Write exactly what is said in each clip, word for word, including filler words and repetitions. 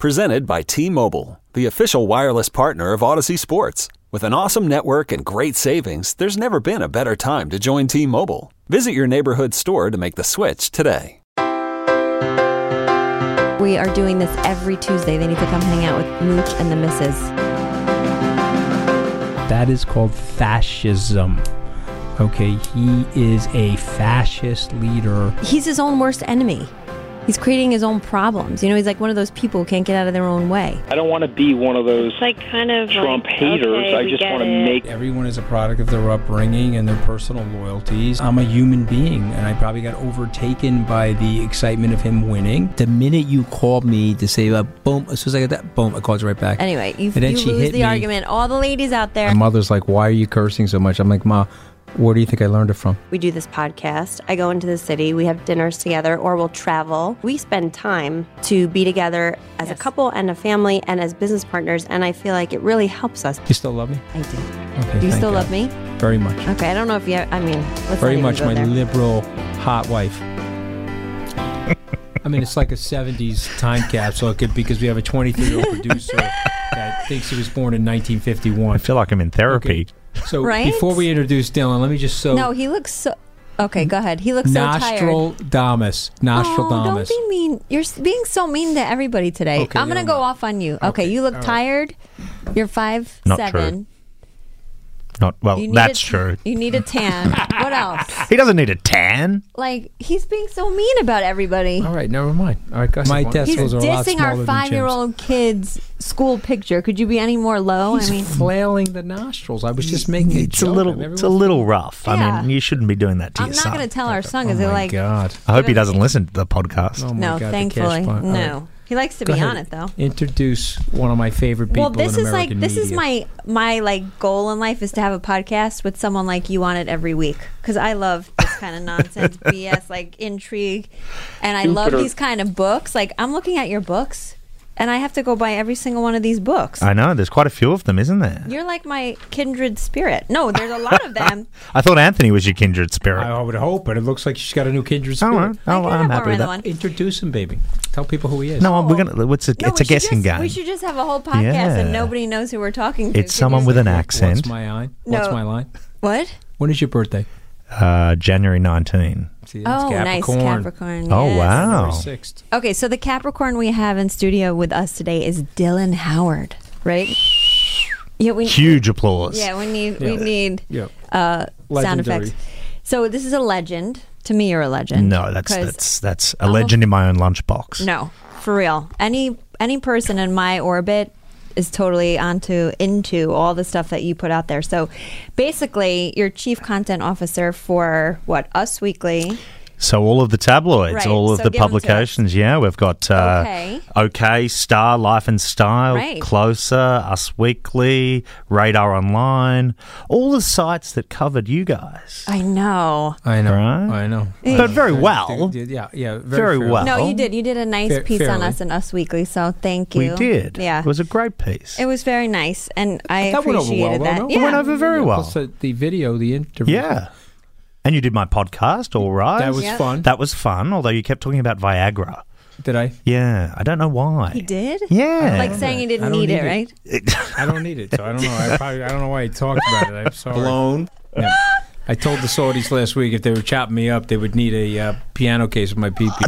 Presented by T-Mobile, the official wireless partner of Odyssey Sports. With an awesome network and great savings, there's never been a better time to join T-Mobile. Visit your neighborhood store to make the switch today. We are doing this every Tuesday. They need to come hang out with Mooch and the Missus That is called fascism. Okay, he is a fascist leader. He's his own worst enemy. He's creating his own problems. You know, he's like one of those people who can't get out of their own way. I don't want to be one of those like kind of Trump like, haters. okay, I just want to it. make... Everyone is a product of their upbringing and their personal loyalties. I'm a human being, and I probably got overtaken by the excitement of him winning. The minute you called me to say, uh, boom, as soon as I got that, boom, I called you right back. Anyway, you, And then you she lose hit the me. argument. All the ladies out there. My mother's like, why are you cursing so much? I'm like, Ma, where do you think I learned it from? We do this podcast. I go into the city. We have dinners together, or we'll travel. We spend time to be together as yes. a couple and a family and as business partners, and I feel like it really helps us. You still love me? I do. Okay, do you still God. love me? Very much. Okay, I don't know if you, I mean, let's Very not even much go my there. liberal, hot wife. I mean, it's like a seventies time capsule could, because we have a twenty-three-year-old producer that thinks he was born in nineteen fifty-one. I feel like I'm in therapy. Okay. So right? before we introduce Dylan, let me just so... No, he looks so... Okay, go ahead. He looks so tired. Nostradamus. Nostradamus. Oh, don't be mean. You're being so mean to everybody today. Okay, I'm going to go mind. off on you. Okay, Okay, you look all right. tired. You're five, Not seven. true. Not well. You need That's a, true. You need a tan. What else? He doesn't need a tan. Like, he's being so mean about everybody. All right, never mind. All right, guys. My He's testicles are a lot dissing smaller our than five-year-old kid's school picture. Could you be any more low? He's I mean, flailing the nostrils. I was just making a It's a joke. little. Everyone's- It's a little rough. Yeah. I mean, you shouldn't be doing that to I'm your not son. going to tell our son Oh because my they're like, God. I hope he doesn't listen to the podcast. Oh my no, God, the thankfully, cash pot. All no. right. He likes to Go be ahead. on it though. Introduce one of my favorite people Well, this in is like American this is media. my my like goal in life is to have a podcast with someone like you on it every week because I love this kind of nonsense B S like intrigue, and I love these kind of books. Like I'm looking at your books, and I have to go buy every single one of these books. I know. There's quite a few of them, isn't there? You're like my kindred spirit. No, there's a lot of them. I thought Anthony was your kindred spirit. I would hope, but it looks like she's got a new kindred All spirit. right. Oh, I I'm have happy with more than that. one. Introduce him, baby. Tell people who he is. No, we're gonna. It's a, No, it's we a should guessing just, game. We should just have a whole podcast Yeah. and nobody knows who we're talking to. It's Can someone you- with an What's accent. my line? No. What's my line? What? When is your birthday? Uh, January nineteenth. See, that's Oh, nice Capricorn. Capricorn. Oh yes. wow. January sixth. Okay, so the Capricorn we have in studio with us today is Dylan Howard, right? Yeah, we Huge applause. Yeah, we need we Yeah. need Yeah. uh, sound Legendary. effects. So this is a legend. To me, you're a legend. No, that's 'Cause- that's that's a I'm a- legend in my own lunchbox. No, for real. Any any person in my orbit is totally onto into all the stuff that you put out there. So basically, you're chief content officer for what Us Weekly. So all of the tabloids, Right, all of so the give 'em to publications, yeah, we've got uh, Okay. OK, Star, Life and Style, Right. Closer, Us Weekly, Radar Online, all the sites that covered you guys. I know. I know. Right? I know. But very well. Yeah, yeah. Very, Very fairly. well. No, you did. You did a nice Fair- piece on fairly. us and Us Weekly. So thank you. We did. Yeah, It was a great piece. it was very nice, and I That went over appreciated well, that. though, no? Yeah. It went over very Yeah, well. plus the, the video, the interview. Yeah. And you did my podcast, all right. That was Yep. fun. That was fun, although you kept talking about Viagra. Did I? Yeah, I don't know why. He did. Yeah. Like saying he I didn't don't need need it, it. right? I don't need it, so I don't know. I probably I don't know why he talked about it. I'm sorry. Blown. Yeah. I told the Saudis last week if they were chopping me up, they would need a uh, piano case with my pee-pee.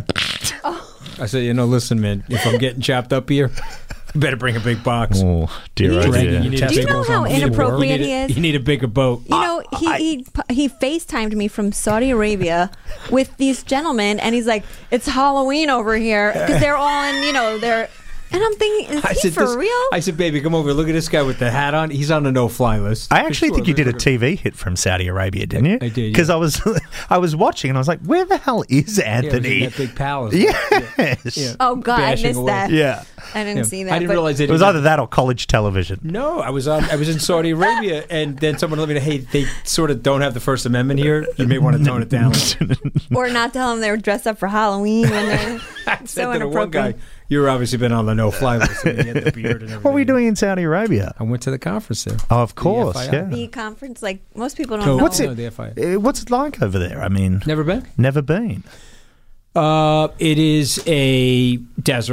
I said, you know, listen, man, if I'm getting chopped up here, you better bring a big box. Oh, dear, You oh need- dear. Dragging, you need Do you know testicles how on- you need a- inappropriate you need he a- is? You need a bigger boat. You know, he, he he FaceTimed me from Saudi Arabia with these gentlemen, and he's like, "It's Halloween over here," because they're all in, you know, they're. And I'm thinking, is I he said, for this- real? I said, baby, come over. Look at this guy with the hat on. He's on the no-fly list. I actually For think sure. you did a They're T V hit from Saudi Arabia, didn't you? I did, yeah. Because I was, I was watching and I was like, "Where the hell is gonna- Yeah, it was in Anthony?" that big palace. Yes. Yeah. Oh God, I Bashing missed away. that. Yeah. I didn't Yeah. see that. I didn't but- realize they It was didn't- either that or college television. No, I was on. I was in Saudi Arabia, and then someone let me know, hey, they sort of don't have the First Amendment here. You may want to tone it down. or not tell them they were dressed up for Halloween when they're I so said to the one inappropriate. guy, you've obviously been on the no-fly list. And you had the beard and everything. What were you doing in Saudi Arabia? I went to the conference there. Oh, of course, F I I. yeah. The conference, like most people don't No, know. What's no, it? the F I A. Uh, What's it like over there? I mean, Never been? never been. Uh, it is a desert.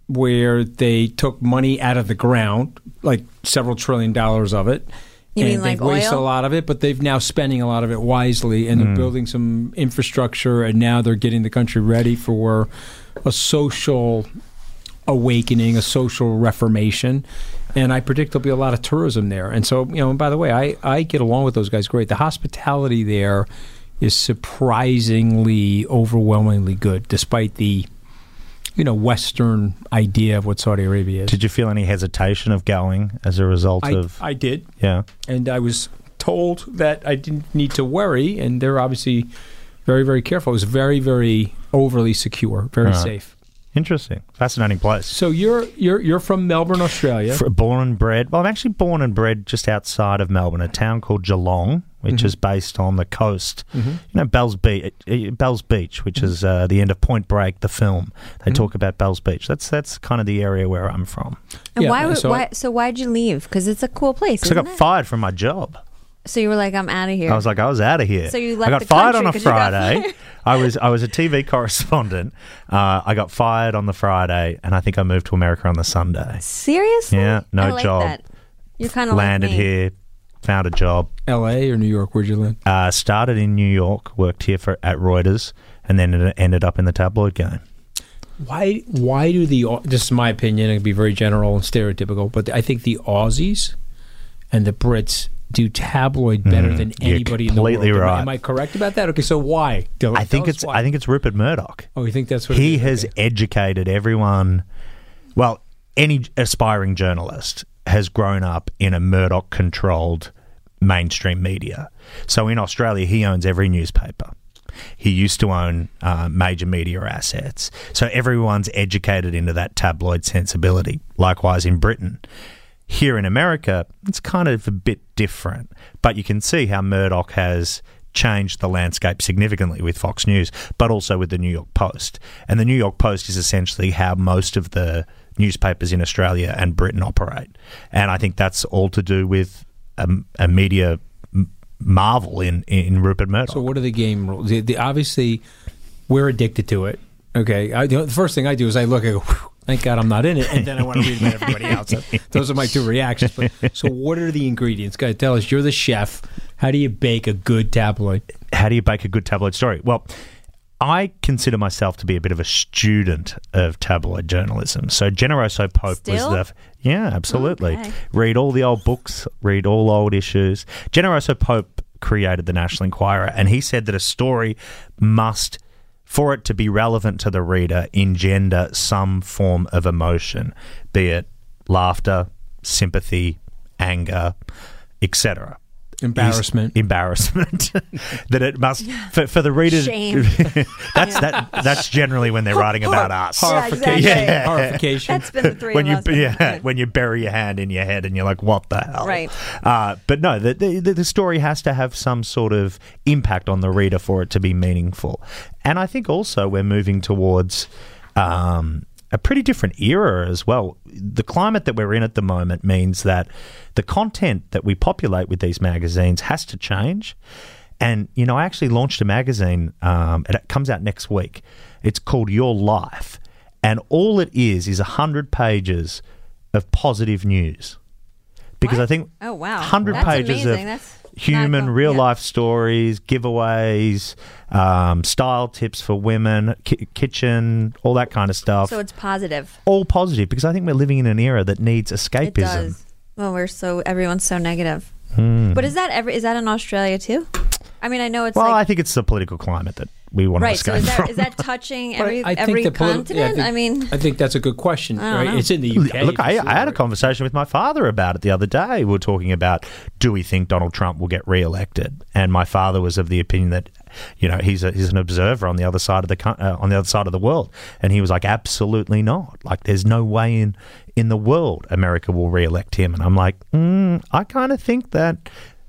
where they took money out of the ground, like several trillion dollars of it. You and mean like they've wasted oil? a lot of it, but they've now spending a lot of it wisely, and they're building some infrastructure, and now they're getting the country ready for a social awakening, a social reformation. And I predict there'll be a lot of tourism there. And so, you know, and by the way, I, I get along with those guys great. The hospitality there is surprisingly, overwhelmingly good, despite the, you know, Western idea of what Saudi Arabia is. Did you feel any hesitation of going as a result I, of... I did. Yeah. And I was told that I didn't need to worry, and they're obviously very, very careful. It was very, very overly secure, very Right. safe. Interesting. Fascinating place. So you're you're you're from Melbourne, Australia. For, born and bred. Well, I'm actually born and bred just outside of Melbourne, a town called Geelong, which Mm-hmm. is based on the coast. Mm-hmm. You know, Bells Beach, Bells Beach, which is uh, the end of Point Break, the film. They Mhm. talk about Bells Beach. That's that's kind of the area where I'm from. And Yeah, why? would- so- why? So why'd you leave? Because it's a cool place. Because I Isn't got it? fired from my job. So you were like, I'm out of here. I was like, I was out of here. So you left I got the fired country on a 'cause you got Friday. fired? I was I was a T V correspondent. Uh, I got fired on the Friday, and I think I moved to America on the Sunday. Seriously? Yeah, no I like job. That. You're kind of Landed like me. here, found a job. L A or New York? Where'd you live? Uh, started in New York, worked here for at Reuters, and then it ended up in the tabloid game. Why why do the this is my opinion, it can be very general and stereotypical, but I think the Aussies and the Brits do tabloid better Mm, than you're anybody in the world. completely Am I- right. Am I correct about that? Okay, so why? Tell- I think tell us it's why. I think it's Rupert Murdoch. Oh, you think that's what He it is? has Okay. educated everyone. Well, any aspiring journalist has grown up in a Murdoch-controlled mainstream media. So in Australia, he owns every newspaper. He used to own uh, major media assets. So everyone's educated into that tabloid sensibility. Likewise in Britain. Here in America, it's kind of a bit different. But you can see how Murdoch has changed the landscape significantly with Fox News, but also with the New York Post. And the New York Post is essentially how most of the newspapers in Australia and Britain operate. And I think that's all to do with a, a media m- marvel in, in Rupert Murdoch. So what are the game rules? The, the, obviously, we're addicted to it. Okay, I, the first thing I do is I look, I go, whew, thank God I'm not in it, and then I want to read about everybody else. So those are my two reactions. But, so what are the ingredients? Guys, tell us. You're the chef. How do you bake a good tabloid? How do you bake a good tabloid story? Well, I consider myself to be a bit of a student of tabloid journalism. So Generoso Pope Still? was the... Yeah, absolutely. Okay. Read all the old books, read all old issues. Generoso Pope created the National Enquirer, and he said that a story must, for it to be relevant to the reader, engender some form of emotion, be it laughter, sympathy, anger, et cetera. Embarrassment. Embarrassment. That it must for, for the readers. Shame. that's that. That's generally when they're writing about us. Yeah, exactly. Yeah. Horrification. That's been the three When of you us. yeah, when you bury your hand in your head and you're like, what the hell? Right. Uh, but no, the, the the story has to have some sort of impact on the reader for it to be meaningful. And I think also we're moving towards um, a pretty different era as well. The climate that we're in at the moment means that the content that we populate with these magazines has to change. And, you know, I actually launched a magazine. Um, it comes out next week. It's called Your Life. And all it is is one hundred pages of positive news. Because What? I think Oh, wow. one hundred That's pages amazing. of That's human, not go- real yeah. life stories, giveaways, um, style tips for women, ki- kitchen, all that kind of stuff. So it's positive. all positive, because I think we're living in an era that needs escapism. It does. Well, we're so everyone's so negative. Hmm. But is that ever? Is that in Australia too? I mean, I know it's Well, I like think it's the political climate that we want right. to So escape is that from. is that touching But every I think every the politi- continent? yeah, I, I, think, mean, I think that's a good question. I don't Right? know. It's in the U K. Look, I, for I had a sure. conversation with my father about it the other day. We were talking about, do we think Donald Trump will get re-elected? And my father was of the opinion that, you know, he's a, he's an observer on the other side of the co- uh, on the other side of the world, and he was like, absolutely not. Like, there's no way in in the world America will re-elect him. And I'm like, mm, I kind of think that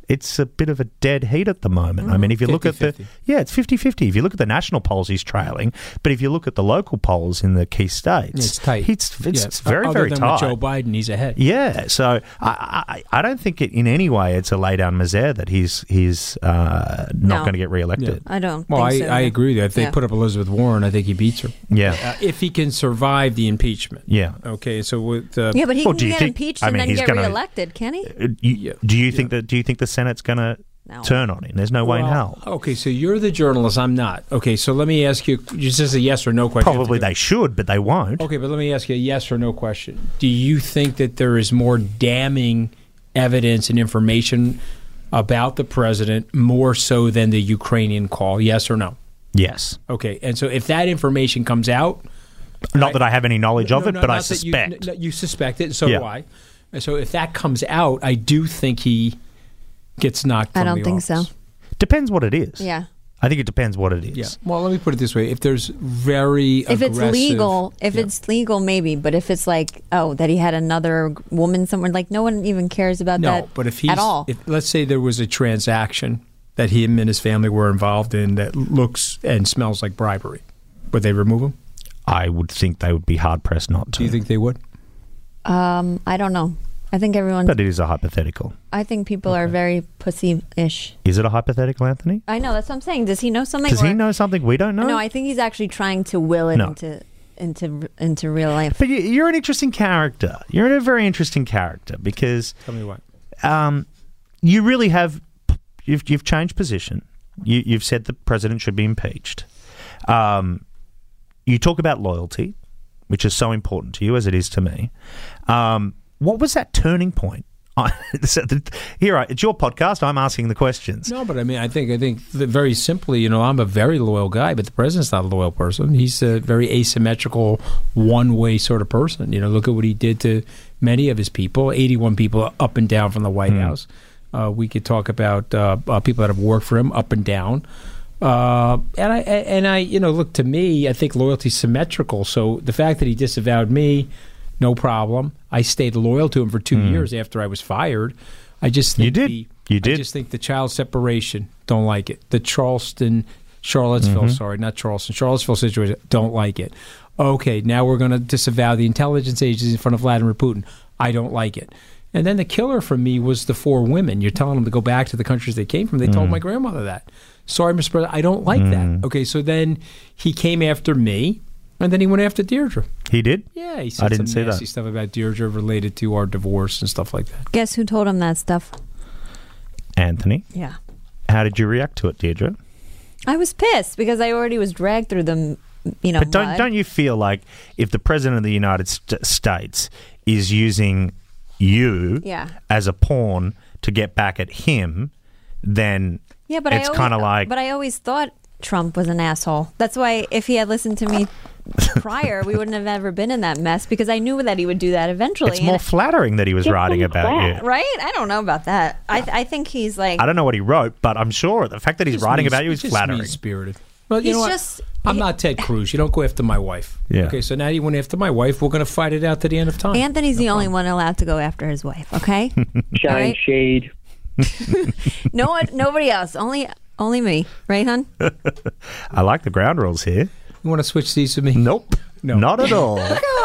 it's a bit of a dead heat at the moment. Mm-hmm. I mean, if you look at the... Yeah, it's fifty-fifty. If you look at the national polls, he's trailing. But if you look at the local polls in the key states... It's tight. It's, it's, yeah. it's very, Other very than tight. With Joe Biden, he's ahead. Yeah, so I, I, I don't think it, in any way it's a lay-down misere that he's he's uh, not No. going to get re-elected. I don't Well, think I, so. I agree with that. If they Yeah. put up Elizabeth Warren, I think he beats her. Yeah. Uh, if he can survive the impeachment. Yeah. Okay, so with... Uh, Yeah, but he Well, can do you get think- impeached I and mean, then he's get gonna- reelected, can he? Uh, you, Yeah. Do you think that? Do you think the Senate's going to No. turn on him? There's no way in well, hell. Okay, so you're the journalist. I'm not. Okay, so let me ask you just as a yes or no question. Probably they should, but they won't. Okay, but let me ask you a yes or no question. Do you think that there is more damning evidence and information about the president more so than the Ukrainian call? Yes or no? Yes. Okay, and so if that information comes out... Not I- that I have any knowledge of No, it, no, but I not that suspect. You, no, you suspect it, and so Yeah. do I. And so if that comes out, I do think he gets knocked I from don't the think office. so. Depends what it is. Yeah. I think it depends what it is. Yeah. Well, let me put it this way: if there's very If it's aggressive- legal, if Yeah. it's legal, maybe. But if it's like, oh, that he had another woman somewhere, like no one even cares about no, that but if he's at all. if let's say there was a transaction that him and his family were involved in that looks and smells like bribery, would they remove him? I would think they would be hard pressed not to. Do you think they would? um, I don't know. I think everyone. But it is a hypothetical. I think people are very pussy-ish. Is it a hypothetical, Anthony? I know, that's what I'm saying. Does he know something? Does or- he know something we don't know? No, I think he's actually trying to will it No. into into into real life. But you- you're an interesting character. You're a very interesting character because Tell me what. um, you really have you've you've changed position. You, you've said the president should be impeached. Um, you talk about loyalty, which is so important to you as it is to me. Um, what was that turning point? Here, it's your podcast. I'm asking the questions. No, but I mean, I think I think that very simply, you know, I'm a very loyal guy, but the president's not a loyal person. He's a very asymmetrical, one-way sort of person. You know, look at what he did to many of his people, eighty-one people up and down from the White Mm. House. Uh, we could talk about uh, uh, people that have worked for him up and down. Uh, and I and I, you know, look, to me, I think loyalty's symmetrical. So the fact that he disavowed me, no problem. I stayed loyal to him for two Mm. years after I was fired. I just think You did. The, You I did. just think the child separation, don't like it. The Charleston, Charlottesville, Mm-hmm. sorry, not Charleston, Charlottesville situation, don't like it. Okay, now we're going to disavow the intelligence agencies in front of Vladimir Putin. I don't like it. And then the killer for me was the four women. You're telling them to go back to the countries they came from. They Mm. told my grandmother that. Sorry, Mister President, I don't like that. Okay, so then he came after me, and then he went after Deirdre. He did? Yeah, he said I didn't some see nasty that. stuff about Deirdre related to our divorce and stuff like that. Guess who told him that stuff? Anthony, Yeah. how did you react to it, Deirdre? I was pissed because I already was dragged through the, you know, But don't mud. don't you feel like if the president of the United St- States is using you Yeah. as a pawn to get back at him, then Yeah, but it's I always, kind of like But I always thought Trump was an asshole. That's why if he had listened to me prior, we wouldn't have ever been in that mess because I knew that he would do that eventually. it's more And- flattering that he was writing about you. right? I don't know about that. I I think he's like I don't know what he wrote, but I'm sure the fact that he's Just writing mean- about you is just flattering. mean-spirited. Well, you He's know what? just- I'm he- not Ted Cruz. You don't go after my wife. Yeah. Okay, so now you went after my wife. We're going to fight it out to the end of time. Anthony's the only one allowed to go after his wife. Okay, Shine All right. shade. no one, nobody else. Only only me. Right, hon? I like the ground rules here. You want to switch these with me? Nope. No. Not at all.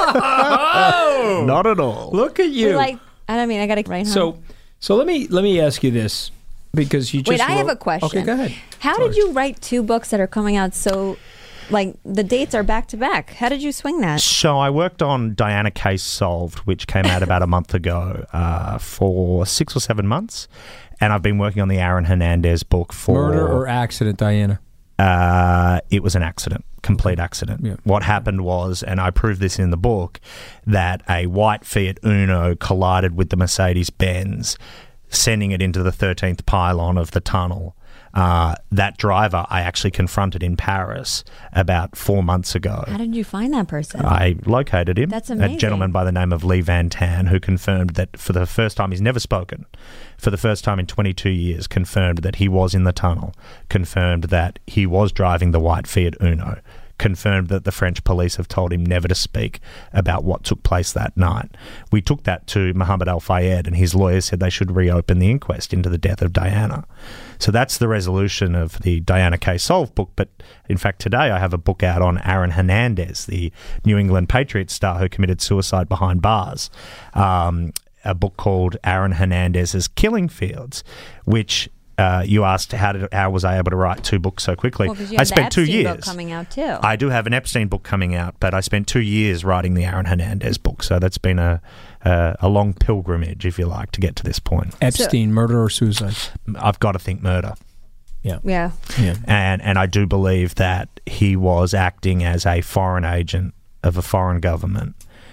Oh! Not at all. Look at you. Like I don't mean I got to right, hon? so, so let me let me ask you this because you just Wait, I have wrote- a question. Okay, go ahead. How Sorry. did you write two books that are coming out so, like the dates are back to back? How did you swing that? So I worked on Diana Case Solved, which came out about a month ago, uh, for six or seven months, and I've been working on the Aaron Hernandez book for Murder or accident, Diana? Uh, it was an accident, complete accident. Yeah. What happened was, and I proved this in the book, that a white Fiat Uno collided with the Mercedes-Benz, sending it into the thirteenth pylon of the tunnel. Uh, that driver I actually confronted in Paris about four months ago. How did you find that person? I located him. That's A amazing. gentleman by the name of Lee Van Tan, who confirmed that for the first time, he's never spoken, for the first time in twenty-two years, confirmed that he was in the tunnel, confirmed that he was driving the white Fiat Uno, confirmed that the French police have told him never to speak about what took place that night. We took that to Mohammed Al-Fayed, and his lawyers said they should reopen the inquest into the death of Diana. So that's the resolution of the Diana Case Solved book. But in fact, today I have a book out on Aaron Hernandez, the New England Patriots star who committed suicide behind bars. Um, a book called Aaron Hernandez's Killing Fields, which uh, you asked how did how was I able to write two books so quickly? Well, 'cause you I have spent the two Epstein years book coming out too. I do have an Epstein book coming out, but I spent two years writing the Aaron Hernandez book, so that's been a a, a long pilgrimage, if you like, to get to this point. Epstein, so, murder or suicide? I've got to think murder. Yeah. Yeah. Yeah. And and I do believe that he was acting as a foreign agent of a foreign government.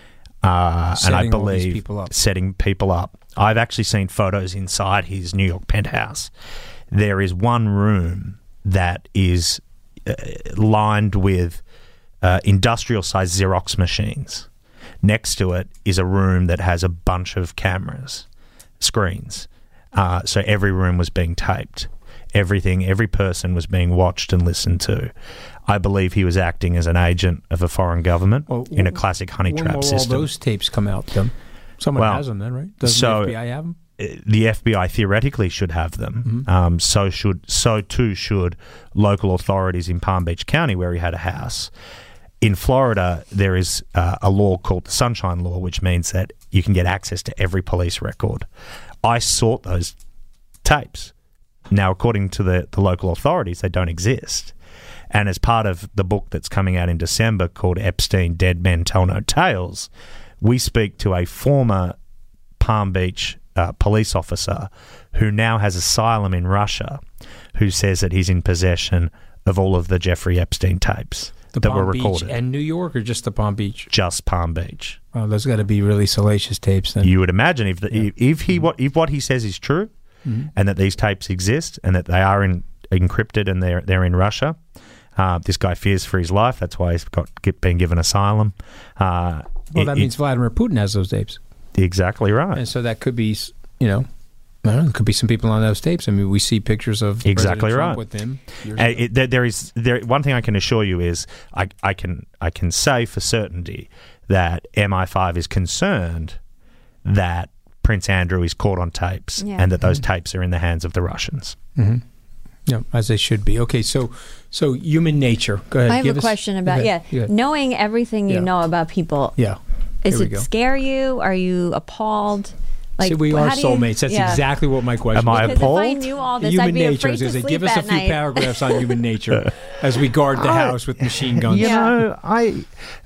Uh, and I believe all these people up. setting people up. I've actually seen photos inside his New York penthouse. There is one room that is uh, lined with uh, industrial-sized Xerox machines. Next to it is a room that has a bunch of cameras, screens. Uh, so every room was being taped. Everything, every person was being watched and listened to. I believe he was acting as an agent of a foreign government well, in a classic honey when trap will system. All those tapes come out, then? Someone well, has them then, right? Doesn't so, the F B I have them? The F B I theoretically should have them. Mm-hmm. Um, so should so too should local authorities in Palm Beach County, where he had a house. In Florida, there is uh, a law called the Sunshine Law, which means that you can get access to every police record. I sought those tapes. Now, according to the, the local authorities, they don't exist. And as part of the book that's coming out in December called Epstein, Dead Men Tell No Tales, we speak to a former Palm Beach uh, police officer who now has asylum in Russia, who says that he's in possession of all of the Jeffrey Epstein tapes the that Palm were recorded. Beach and New York, or just the Palm Beach? Just Palm Beach. Oh, those got to be really salacious tapes then. You would imagine if the, yeah. if, if he what if what he says is true, mm-hmm. and that these tapes exist and that they are in, encrypted and they're they're in Russia. Uh, this guy fears for his life. That's why he's got get, been given asylum. Uh, well, it, that means Vladimir Putin has those tapes. Exactly right. And so that could be, you know, I don't know, could be some people on those tapes. I mean, we see pictures of exactly President right Trump with him. Uh, it, there, there is there. One thing I can assure you is I, I can I can say for certainty that M I five is concerned that Prince Andrew is caught on tapes yeah. and that those mm-hmm. tapes are in the hands of the Russians. Mm-hmm. Yeah, as they should be. Okay, so so human nature. Go ahead. I have Give a us, question about okay, yeah, knowing everything you yeah. know about people. Yeah, Is Here it we go. scare you? Are you appalled? Like, See, we are how do you- soulmates. That's yeah. exactly what my question Am I was. Because appalled? if I knew all this, Human I'd be nature. I afraid was to gonna say, sleep give us a at few night. paragraphs on human nature as we guard the I- house with machine guns. You Yeah. know, I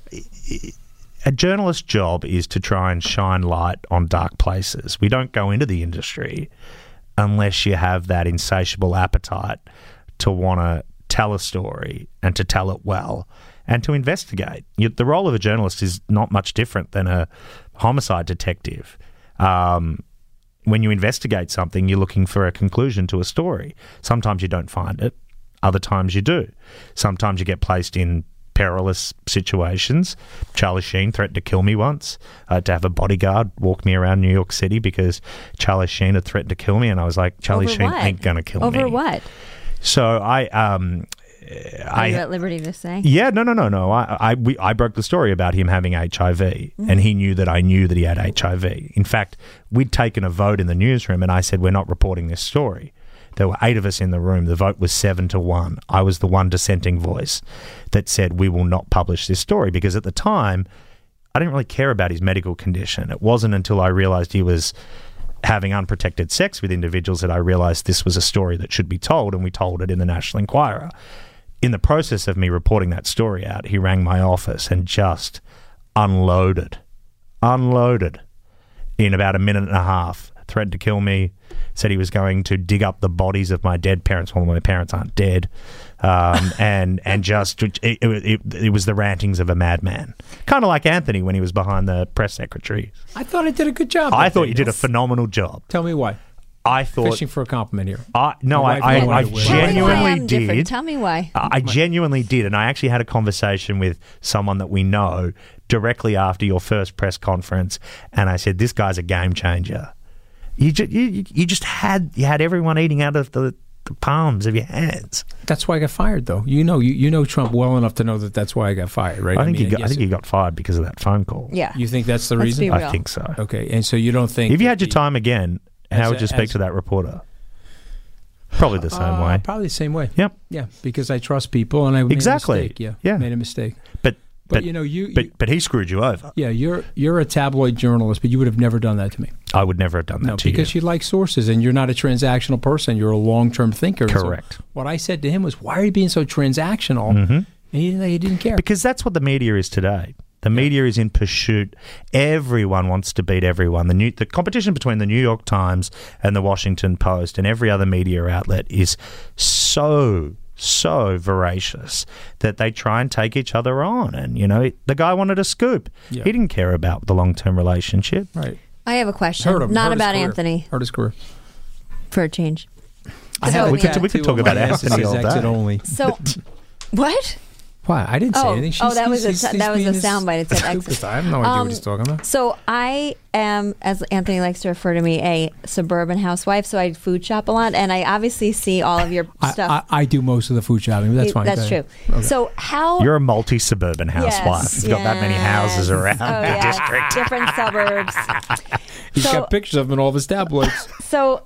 a journalist's job is to try and shine light on dark places. We don't go into the industry unless you have that insatiable appetite to want to tell a story and to tell it well and to investigate. You, the role of a journalist is not much different than a homicide detective. Um, when you investigate something, you're looking for a conclusion to a story. Sometimes you don't find it. Other times you do. Sometimes you get placed in perilous situations. Charlie Sheen threatened to kill me once. I had to have a bodyguard walk me around New York City because Charlie Sheen had threatened to kill me, and I was like, Charlie Over Sheen what? ain't going to kill Over me. Over what? So I... Um, Are I, you at liberty to say? Yeah, no, no, no, no. I, I, we, I broke the story about him having H I V, mm-hmm. and he knew that I knew that he had H I V. In fact, we'd taken a vote in the newsroom, and I said, we're not reporting this story. There were eight of us in the room. The vote was seven to one. I was the one dissenting voice that said we will not publish this story, because at the time, I didn't really care about his medical condition. It wasn't until I realised he was having unprotected sex with individuals that I realised this was a story that should be told, and we told it in the National Enquirer. In the process of me reporting that story out, he rang my office and just unloaded, unloaded in about a minute and a half, threatened to kill me, said he was going to dig up the bodies of my dead parents. Well, my parents aren't dead. Um, and and just, it, it, it, it was the rantings of a madman. Kind of like Anthony when he was behind the press secretary. I thought I did a good job. I that thought day. you did a phenomenal job. Tell me why. I thought... Fishing for a compliment here. I, no, My I, wife I, knows I what it was. Tell me why genuinely I'm different. did. Tell me why. I genuinely did, and I actually had a conversation with someone that we know directly after your first press conference, and I said, "This guy's a game changer." You just, you, you just had you had everyone eating out of the the palms of your hands. That's why I got fired, though. You know, you, you know Trump well enough to know that that's why I got fired, right? I think mean, he got, I, I think it, he got fired because of that phone call. Yeah. You think that's the Let's reason? be real. I think so. Okay, and so you don't think If you that had your the- time again, how As would a- you speak as- to that reporter? Probably the same Uh, way. Probably the same way. Yep. Yeah, because I trust people and I made Exactly. a mistake. Yeah, Yeah. made a mistake. But But, but you know, you, but you but he screwed you over. yeah, you're you're a tabloid journalist, but you would have never done that to me. I would never have done that No, to because you. you like sources and you're not a transactional person. You're a long-term thinker. And so Correct. what I said to him was, "Why are you being so transactional?" Mm-hmm. And he, he didn't care. Because that's what the media is today. The media is in pursuit. Everyone wants to beat everyone. The new, the competition between the New York Times and the Washington Post and every other media outlet is so, so voracious that they try and take each other on. And, you know, the guy wanted a scoop. Yeah. He didn't care about the long-term relationship. Right. I have a question. Heard him. Not Heard his about career. Anthony, Heard his career. for a change. I So- have a We could- tattoo we could on talk my about ass that Anthony says all exit day. only. So, what? Why? I didn't say Oh, anything. oh, that was a he's- he's that was being a his soundbite. It said stupid. exit. I have no idea Um, what he's talking about. So I am, as Anthony likes to refer to me, a suburban housewife. So I food shop a lot, and I obviously see all of your I, stuff. I, I do most of the food shopping, but that's fine. That's Go true. ahead. Okay. So how? You're a multi-suburban housewife. Yes, You've got that many houses yes. around Oh, the yeah. district. Different suburbs. He's So- got pictures of him in all of his tabloids. So,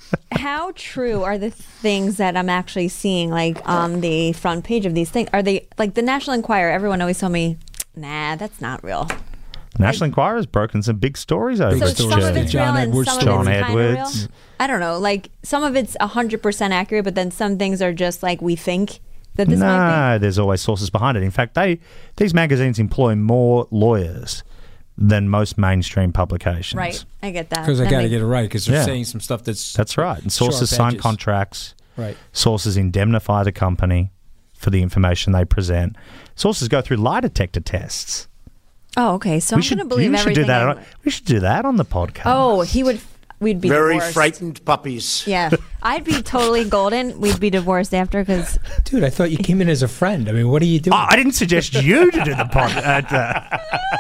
how true are the things that I'm actually seeing, like on the front page of these things? Are they like the National Enquirer? Everyone always told me, nah, that's not real. National Enquirer has broken some big stories over So Big this some stories. of journey. it's John real and Edwards some story. of it's John kind of real. Edwards. I don't know. Like some of it's one hundred percent accurate, but then some things are just like we think that this might No, there's always sources behind it. In fact, they these magazines employ more lawyers than most mainstream publications. be. Right. I get that. Because I That got to makes- get it right, because they're Yeah. saying some stuff that's... That's right. And sources Sharp sign edges. contracts. Right. Sources indemnify the company for the information they present. Sources go through lie detector tests. Oh, okay. So we I'm should, going to believe you should everything. do that. I- On, we should do that on the podcast. oh, he would. We'd be Very divorced. frightened puppies. Yeah, I'd be totally golden. We'd be divorced after because Dude, I thought you came in as a friend. I mean, what are you doing? Oh, I didn't suggest you to do the pod. Uh, uh,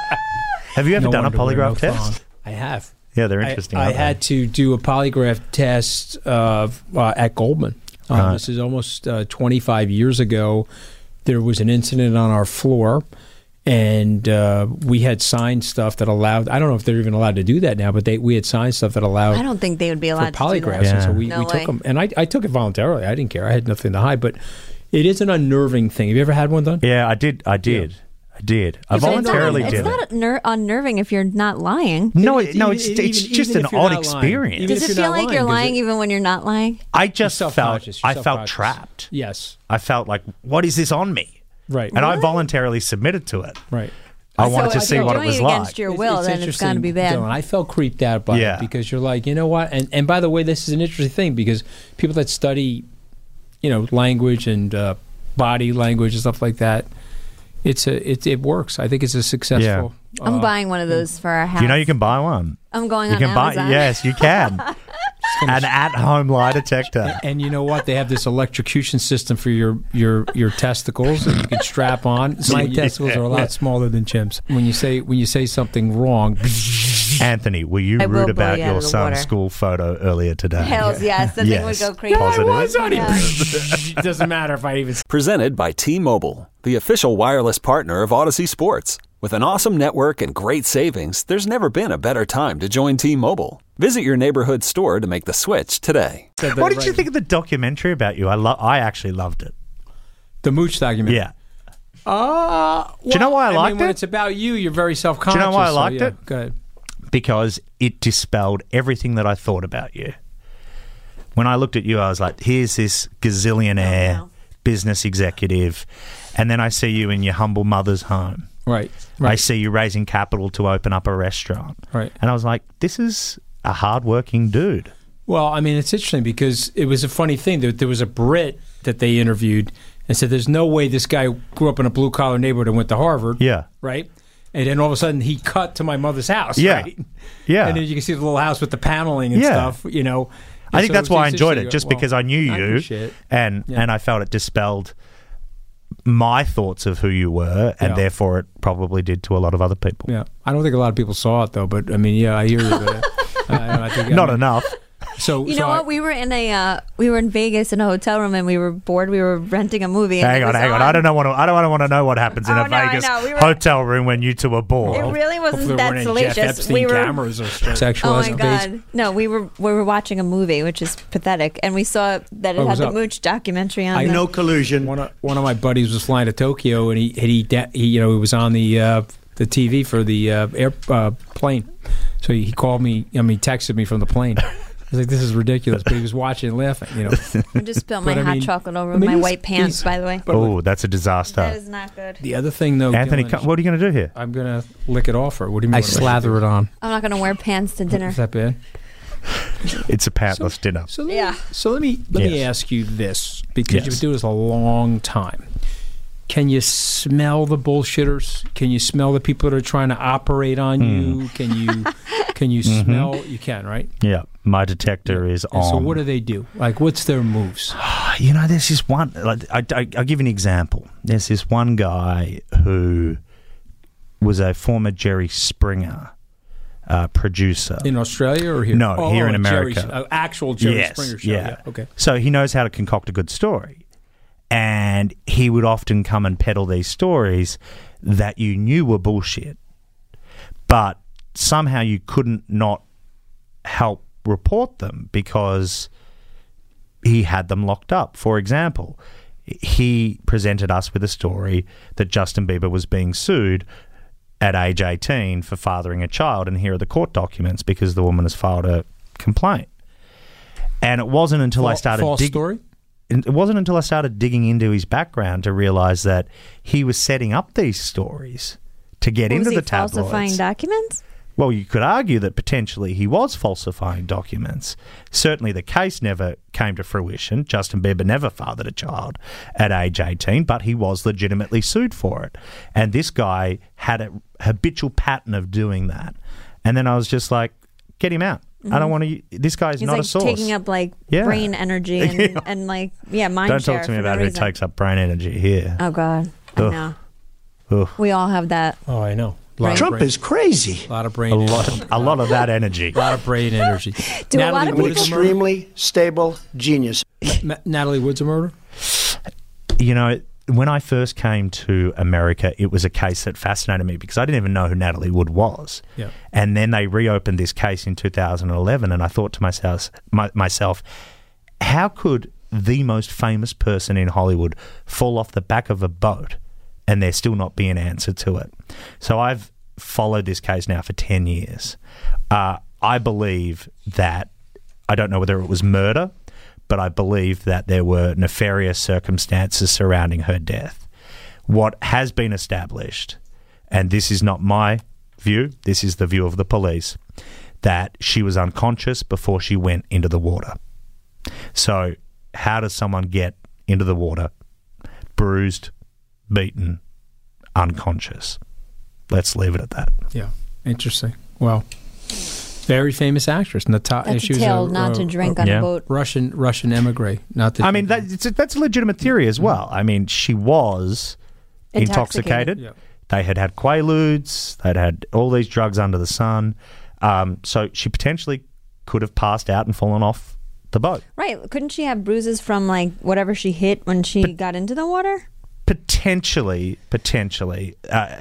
have you ever No done a underwear, polygraph no test? thong. I have. Yeah, they're I- interesting. I, aren't they? had to do a polygraph test uh, uh, at Goldman. Uh, Right. This is almost uh, twenty-five years ago. There was an incident on our floor, and uh, we had signed stuff that allowed. I don't know if they're even allowed to do that now, but they we had signed stuff that allowed I don't think they would be for allowed to do polygraphs. that. And so Yeah. we, No we way. took them, and I, I took it voluntarily. I didn't care. I had nothing to hide, but it is an unnerving thing. Have you ever had one done? Yeah, I did. I did. I did. I It's not- voluntarily it's did not, it. It's not ner- unnerving if you're not lying. No, It- it, no, even- it's even- it's even just an if you're odd not lying. experience. Even Does if it you're feel not like you're lying, does lying it- even when you're not lying? I just You're felt self-conscious. You're I felt self-conscious. trapped. Yes. I felt like, what is this on me? Right. And I voluntarily submitted to it. right. I So wanted to if see you're what it doing was it like. against your will, then it's going to be interesting, bad. Dylan, I felt creeped out by Yeah. it because you're like, you know what? And and by the way, this is an interesting thing because people that study, you know, language and uh, body language and stuff like that, it's a it it works. I think it's a successful. I'm uh, buying one of those for our house. You know, you can buy one. I'm going You on can buy. Amazon. Yes, you can. An at-home lie detector. And you know what? They have this electrocution system for your your your testicles that you can strap on. My testicles are a lot smaller than Chimps. When you say when you say something wrong, Anthony, were you I will rude blow about you out your of the son's water. school photo earlier today? Hells yes, the Yes. thing would go crazy. Positive. I was on Yeah. it doesn't matter if I even. Presented by T-Mobile, the official wireless partner of Odyssey Sports. With an awesome network and great savings, there's never been a better time to join T-Mobile. Visit your neighborhood store to make the switch today. said that What did right. you think of the documentary about you? I lo- I actually loved it. The Mooch document. Yeah. Uh, you know why I mean, liked when it? it's about you, you're very self-conscious. Do you know why I so liked yeah, it? Go ahead. Because it dispelled everything that I thought about you. When I looked at you, I was like, here's this gazillionaire Oh, wow. business executive. And then I see you in your humble mother's home. Right. I Right. see you raising capital to open up a restaurant. Right. And I was like, this is a hardworking dude. Well, I mean, it's interesting because it was a funny thing. There, there was a Brit that they interviewed and said, there's no way this guy grew up in a blue-collar neighborhood and went to Harvard. Yeah. Right? And then all of a sudden, he cut to my mother's house. Yeah. Right? Yeah. And then you can see the little house with the paneling and Yeah. stuff, you know. I And think so that's it's why I enjoyed interesting. it, just Well, because I knew I you, appreciate it. and Yeah. and I felt it dispelled my thoughts of who you were, and Yeah. therefore it probably did to a lot of other people. Yeah. I don't think a lot of people saw it, though. But, I mean, yeah, I hear you. But, uh, I, I think, I Not mean, enough. So You so know I- what? We were in a uh, we were in Vegas in a hotel room and we were bored. We were renting a movie. And Hang it on, was hang on. I don't know what I don't want to know what happens in Oh, a no, I Vegas know. We were- hotel room when you two are bored. It really wasn't Hopefully that we're in Jeff salacious. Epstein We were. cameras or sexual. Oh my god! No, we were we were watching a movie, which is pathetic, and we saw that it What had was the up? Mooch documentary on. I the, No collusion. One of, one of my buddies was flying to Tokyo, and he and he, da- he you know he was on the uh, the T V for the uh, air uh, plane. So he, he called me. I mean, he texted me from the plane. I was like, "This is ridiculous," but he was watching and laughing. You know, I just spilled my But I hot mean- chocolate over I mean, my these- white pants. these- By the way, but Oh, that's a disaster. that is not good. the other thing though, Anthony, Dylan, co- is what are you going to do here? I'm gonna lick it off her. What do you mean? I what am slather it on. I'm not going to wear pants to dinner. Is that bad? It's a pantless dinner. So let Yeah. Me, so let me let me Yes. ask you this because Yes. you've been doing this a long time. Can you smell the bullshitters? Can you smell the people that are trying to operate on you? Can you can you smell? You can, right? Yeah, my detector is And on. so what do they do? Like, what's their moves? You know, there's this one. Like, I, I, I'll give you an example. There's this one guy who was a former Jerry Springer uh, producer. In Australia or here? No, Oh, here in oh, America. Jerry, uh, actual Jerry Yes, Springer show. yeah. Yeah. Okay. So he knows how to concoct a good story. And he would often come and peddle these stories that you knew were bullshit, but somehow you couldn't not help report them because he had them locked up. For example, he presented us with a story that Justin Bieber was being sued at age eighteen for fathering a child, and here are the court documents because the woman has filed a complaint. And it wasn't until I Fal- started false dig- story? it wasn't until I started digging into his background to realize that he was setting up these stories to get Was into he the tabloids. falsifying documents? Well, you could argue that potentially he was falsifying documents. Certainly the case never came to fruition. Justin Bieber never fathered a child at age eighteen, but he was legitimately sued for it. And this guy had a habitual pattern of doing that. And then I was just like, get him out. I don't want to. This guy's He's not like a source. taking up like Yeah. brain energy and, Yeah. and like yeah, mind Don't share talk to me for about no who reason. takes up brain energy here. Oh God, I Ugh. know. Ugh. We all have that. Oh, I know. A lot Right. of Trump brain, is crazy. a lot of brain A lot, energy. a lot of that energy. A lot of brain energy. Do a lot Natalie of Wood people- is a murder? Extremely stable genius. Ma- Natalie Wood's a murder? You know, when I first came to America, it was a case that fascinated me because I didn't even know who Natalie Wood was. Yeah. And then they reopened this case in two thousand eleven, and I thought to myself, my, myself, how could the most famous person in Hollywood fall off the back of a boat and there still not be an answer to it? So I've followed this case now for ten years. Uh, I believe that, I don't know whether it was murder, but I believe that there were nefarious circumstances surrounding her death. What has been established, and this is not my view, this is the view of the police, that she was unconscious before she went into the water. So how does someone get into the water, bruised, beaten, unconscious? Let's leave it at that. Yeah. Interesting. Well, very famous actress. Nata- That's she a was tale not to drink on yeah. a boat. Russian Russian emigre. Not that I mean, that, it's a, that's a legitimate theory as well. I mean, she was intoxicated. Intoxicated. Yeah. They had had Quaaludes. They'd had all these drugs under the sun. Um, so she potentially could have passed out and fallen off the boat. Right? Couldn't she have bruises from like whatever she hit when she got into the water? Potentially, potentially. Uh,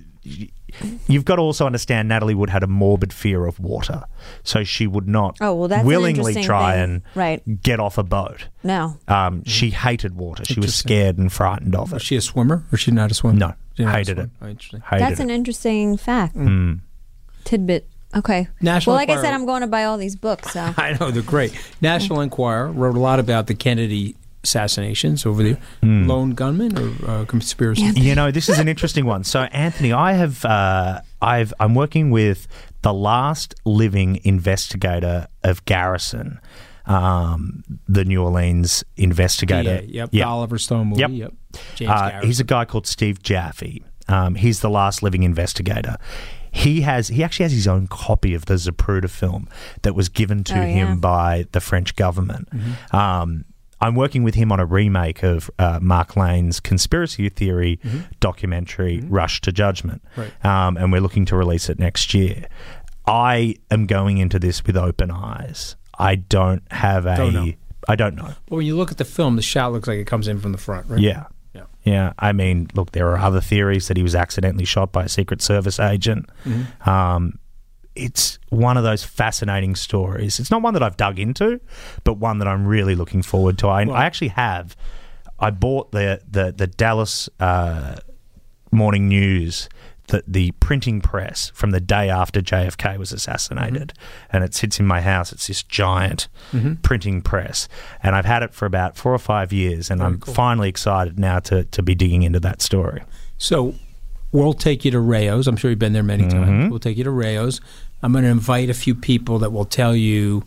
you've got to also understand Natalie Wood had a morbid fear of water. So she would not Oh, well, that's an willingly interesting try thing. and Right. get off a boat. No. Um, she hated water. She was Interesting. scared and frightened of Was it. she a swimmer or she not a swimmer? No, She not a hated swimmer. it. Oh, interesting. Hated That's it. an interesting fact. Mm. Tidbit. Okay. National well, like I Enquirer- said, I'm going to buy all these books. So I know, they're great. National Enquirer wrote a lot about the Kennedy assassinations over the Hmm. lone gunman or uh, conspiracy. Yeah. You know, this is an interesting one. So, Anthony, I have, uh, I've, I'm working with the last living investigator of Garrison, um, the New Orleans investigator. Yeah, yep. Yeah. The Oliver Stone movie. Yep. Yep. James Uh, Garrison. he's a guy called Steve Jaffe. Um, he's the last living investigator. He has he actually has his own copy of the Zapruder film that was given to Oh, yeah. him by the French government. Um, I'm working with him on a remake of uh, Mark Lane's conspiracy theory documentary, Rush to Judgment, Right. um, and we're looking to release it next year. I am going into this with open eyes. I don't have a. Don't know. I don't know. But when you look at the film, the shot looks like it comes in from the front, right? Yeah. Yeah. Yeah. I mean, look, there are other theories that he was accidentally shot by a Secret Service agent. Mm-hmm. Um, it's one of those fascinating stories. It's not one that I've dug into, but one that I'm really looking forward to. I, Well- I actually have. I bought the the the Dallas uh, Morning News, the the printing press from the day after J F K was assassinated, mm-hmm. and it sits in my house. It's this giant mm-hmm. printing press, and I've had it for about four or five years, and Very I'm cool. finally excited now to to be digging into that story. So we'll take you to Rayo's. I'm sure you've been there many mm-hmm. times. We'll take you to Rayo's. I'm going to invite a few people that will tell you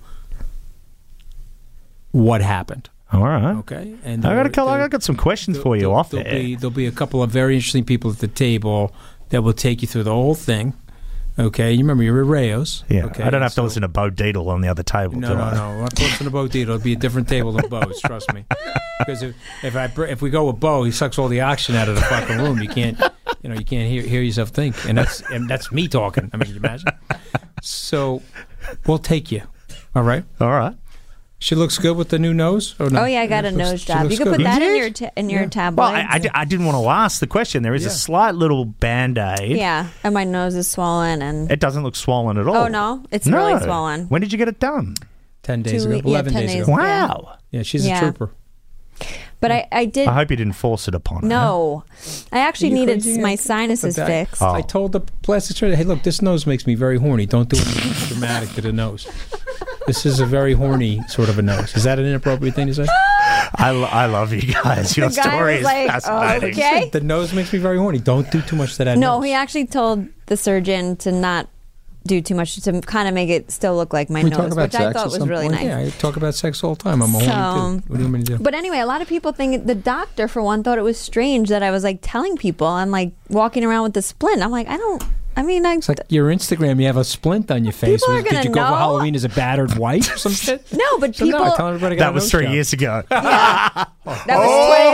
what happened. All right. Okay. And I got a, I got some questions for you off there'll there. Be, there'll be a couple of very interesting people at the table that will take you through the whole thing. Okay. You remember you're at Rayo's. Yeah. Okay? I don't have so, to listen to Bo Dietl on the other table. No, do no, I? no. I'm not listening to Bo Dietl. It'll be a different table than Bo's. Trust me. Because if if I if we go with Bo, he sucks all the oxygen out of the fucking room. You can't you know you can't hear hear yourself think, and that's and that's me talking. I mean, can you imagine? So we'll take you. All right. All right. She looks good with the new nose. Or no? Oh yeah, I got a She looks- nose she job. looks You could good. put that You in did? your ta- in your Yeah. tabloids. Well, I, I, di- I didn't want to ask the question. There is Yeah. a slight little Band-Aid. yeah, and my nose is swollen, and It doesn't look swollen at all. oh no, it's No. really swollen. When did you get it done? Ten days Two ago. we- yeah, Eleven ten days days ago. ago. Wow. Yeah, she's Yeah. a trooper. But I, I did. I hope you didn't force it upon her. No, I actually Are you needed crazy? my Yeah. sinuses But I- fixed. Oh. I told the plastic surgeon, hey, look, this nose makes me very horny. Don't do anything dramatic to the nose. This is a very horny sort of a nose. Is that an inappropriate thing to say? I, lo- I love you guys. Your The guy story was is like, fascinating. oh, okay. The nose makes me very horny. Don't do too much to that No, nose. he actually told the surgeon to not do too much to kind of make it still look like my We nose, talk about which I sex thought at was some really point? nice. Yeah, I talk about sex all the time. I'm a So- horny dude. What do you want me to do? But anyway, a lot of people think the doctor, for one, thought it was strange that I was like telling people I'm like walking around with the splint. I'm like, I don't. I mean, I. It's like your Instagram, you have a splint on your face. People are Did gonna you go for know. Halloween as a battered wife or some shit? No, but So people. no, I tell everybody I got That a was nose three job. years ago. That was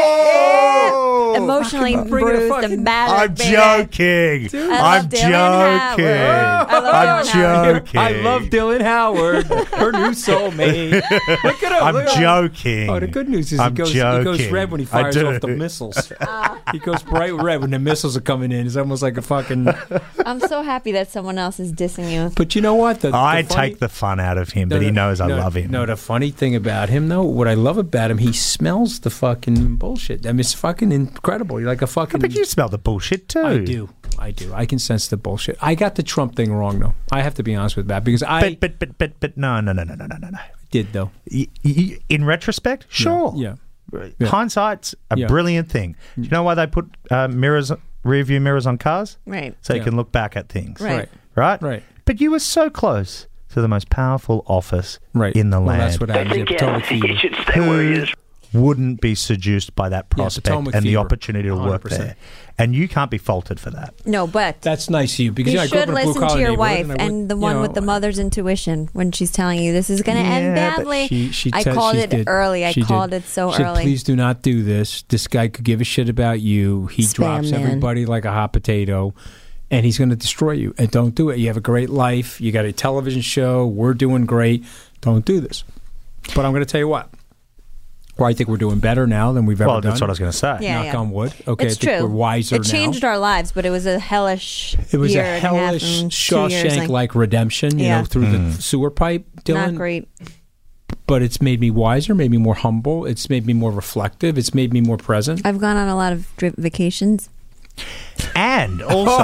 Oh! twenty. Emotionally Fucking bring it a bruised fucking- and battered. I'm baby. joking. I I'm love Dylan Howard. joking. I love I'm Dylan Howard. joking. I love Dylan Howard, her new soulmate. Look at him. I'm look at him. joking. Oh, the good news is I'm he goes, he goes joking. red when he I fires do. off the missiles. He goes bright red when the missiles are coming in. It's almost like a fucking. I'm so happy that someone else is dissing you. But you know what? The, I the funny- take the fun out of him, but No, he no, knows I no, love him. No, the funny thing about him, though, what I love about him, he smells the fucking bullshit. I mean, it's fucking incredible. You're like a fucking. But you smell the bullshit too. I do. I do. I can sense the bullshit. I got the Trump thing wrong, though. I have to be honest with that because I But but but but but no no no no no no no no. did, though. Y- y- In retrospect, sure. Yeah. Yeah. Hindsight's a Yeah. brilliant thing. Do you know why they put uh, mirrors, rear view mirrors on cars? Right. So you Yeah. can look back at things. Right. Right. Right? Right. But you were so close to the most powerful office Right. in the well, land. that's what happens. You have Potomac fever. Who wouldn't be seduced by that prospect Potomac and the fever. opportunity to one hundred work percent. there. And you can't be faulted for that. No, but That's nice of you because you you know, I grew up should in a listen blue-collar to your neighborhood, wife I would- and the you one know, with the mother's intuition when she's telling you this is going to end Yeah, but badly. She, she I te- called she it did. early. I She called did. it so She said, early. please do not do this. This guy could give a shit about you. He Spam drops man. everybody like a hot potato, and he's going to destroy you. And don't do it. You have a great life. You got a television show. We're doing great. Don't do this. But I'm going to tell you what. Well, I think we're doing better now than we've ever Well, done. that's what I was going to say. Yeah. Knock on wood. Okay, It's I think true. we're wiser it changed now. our lives, but it was a hellish It was year a and a half hellish and two years, Shawshank-like redemption, you Yeah. know, through Hmm. the sewer pipe, Dylan. Not great. But it's made me wiser, made me more humble. It's made me more reflective. It's made me more present. I've gone on a lot of drip vacations. And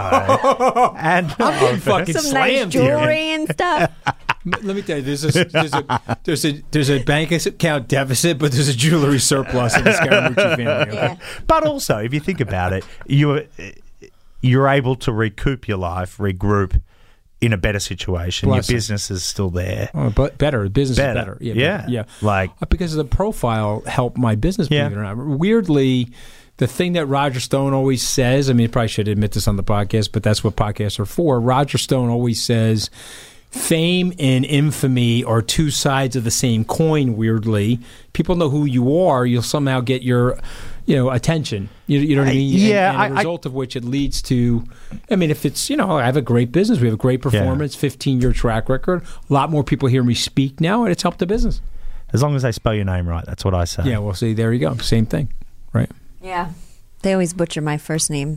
also, and I'm getting fucking Some nice slammed here. jewelry and stuff. Let me tell you, there's a there's a there's a there's a bank account deficit, but there's a jewelry surplus in the Scaramucci family. Okay? Yeah. but also, if you think about it, you're you're able to recoup your life, regroup in a better situation. Blessing. Your business is still there. Oh, but better, business Better. is better. Yeah, Yeah. better. yeah. Like- Uh, because the profile helped my business. Yeah. Believe it or not. Weirdly, the thing that Roger Stone always says. I mean, I probably should admit this on the podcast, but that's what podcasts are for. Roger Stone always says, fame and infamy are two sides of the same coin, weirdly. People know who you are. You'll somehow get your, you know, attention. You, you know what I mean? Yeah. And, and a I, result of which it leads to, I mean, if it's, you know, I have a great business. We have a great performance, fifteen-year track record. A lot more people hear me speak now, and it's helped the business. As long as they spell your name right, that's what I say. Yeah, well, see, there you go. Same thing, right? Yeah. They always butcher my first name.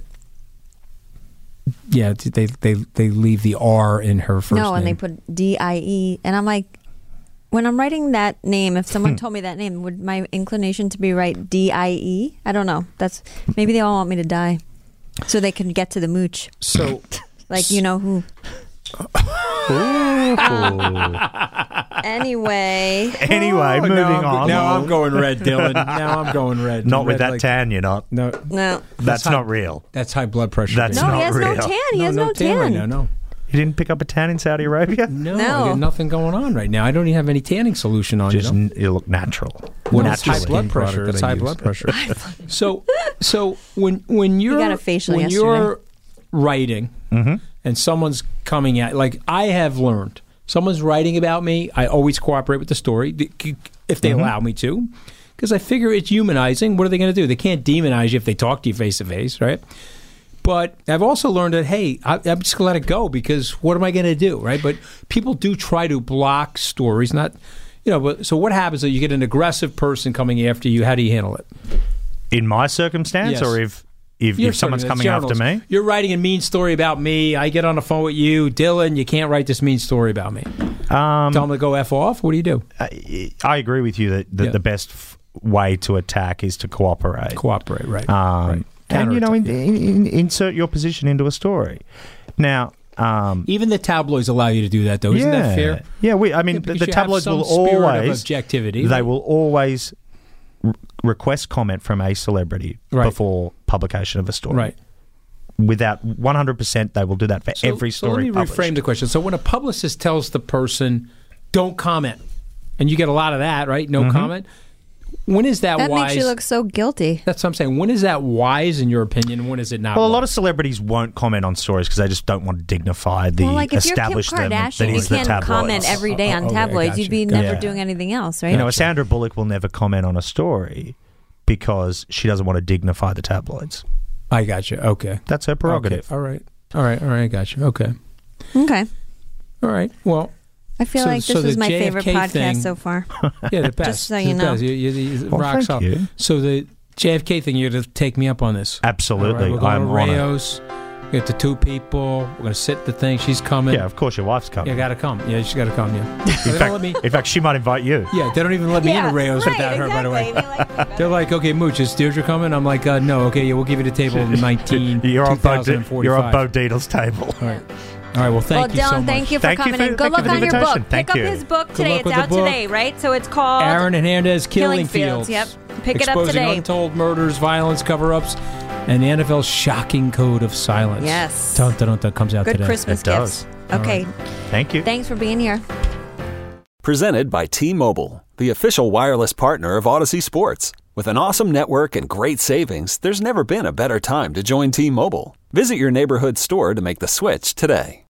Yeah, they they they leave the R in her first name. No, and they put D I E. And I'm like, when I'm writing that name, if someone told me that name, would my inclination to be write D I E? I don't know. That's maybe they all want me to die so they can get to the mooch. So, like, you know who. Anyway. Anyway, Oh, moving now I'm, on. Now I'm going red, Dylan. Now I'm going red. Not with Red, that like- tan, you're not. No, No. That's high- not real. that's high blood pressure. That's No, not he has no real. tan. He has no, tan. right now. No, You didn't pick up a tan in Saudi Arabia? no, No. I got nothing going on right now. I don't even have any tanning solution on. Just you know? n- you look natural. Well, it's high Naturally. blood pressure. Product It's that I high use. blood pressure. so, so when when you're got a facial when yesterday. you're writing Mm-hmm. and someone's coming at, like I have learned, someone's writing about me, I always cooperate with the story if they Mm-hmm. allow me to, because I figure it's humanizing. What are they going to do? They can't demonize you if they talk to you face to face, right? But I've also learned that, hey, I, I'm just going to let it go because what am I going to do, right? But people do try to block stories, not, you know, but so what happens is you get an aggressive person coming after you. How do you handle it? In my circumstance, Yes. or if if, You're if someone's starting- coming that's after me? journalism. You're writing a mean story about me. I get on the phone with you. Dylan, you can't write this mean story about me. Um, Tell them to go F off. What do you do? I, I agree with you that, that Yeah. the best f- way to attack is to cooperate. Cooperate, right. Um, right. And, you know, in, Counterattack. in, in, insert your position into a story. Now, um, Even the tabloids allow you to do that, though. Isn't yeah, that fair? Yeah, we, I mean, Yeah, the, because the you have tabloids some will spirit of always, objectivity, they right? will always re- request comment from a celebrity Right. before publication of a story. Right. Without one hundred percent, they will do that for So- every so story let me published. reframe the question. So when a publicist tells the person, don't comment, and you get a lot of that, right? No Mm-hmm. comment. When is that, That wise? makes you look so guilty. That's what I'm saying. When is that wise in your opinion? And when is it not Well, a wise? lot of celebrities won't comment on stories because they just don't want to dignify the Well, like if you're Kim establishment that Kardashian, you is the can't tabloids. comment every day on Oh, okay, tabloids. gotcha. You'd be never Yeah. doing anything else, right? You know, a Sandra Bullock will never comment on a story because she doesn't want to dignify the tabloids. I got you. Okay. That's her prerogative. Okay. All right. All right. All right. I got you. Okay. Okay. All right. Well, I feel So- like so this was the my J F favorite K podcast thing- so far. yeah, the best. so The you know. best. You, you, you, Well, rock thank solid. you. So the J F K thing, you're going to take me up on this. Absolutely. All right, we're going I'm to on it. Rayos. We got the two people. We're going to sit the thing. She's coming. Yeah, of course, your wife's coming. Yeah, got to come. Yeah, she's got to come. Yeah. in, They don't fact, let me, in fact, she might invite you. yeah, they don't even let me Yeah, into Rayos right, without her, by the way. exactly. They're like, okay, Mooch, is Deirdre coming? I'm like, uh, no, okay, yeah, we'll give you the table in nineteen, You're on Bo, two thousand forty-five. you're on Bo Deedle's table. All right. All right, well, thank well, you Dylan, so much. thank you for Thank you coming for- in. Go thank you look for the on your invitation. book. Thank Pick you. up his book Good today. luck It's with the out book. today, right? So it's called Aaron Hernandez, Killing, Killing Fields. Yep. Pick it up Exposing today. untold murders, violence, cover-ups, and the N F L's shocking code of silence. Yes. Dun, dun, dun, dun, comes out Good today. Christmas It does. gifts. Okay. Thank you. Thanks for being here. Presented by T-Mobile, the official wireless partner of Odyssey Sports. With an awesome network and great savings, there's never been a better time to join T-Mobile. Visit your neighborhood store to make the switch today.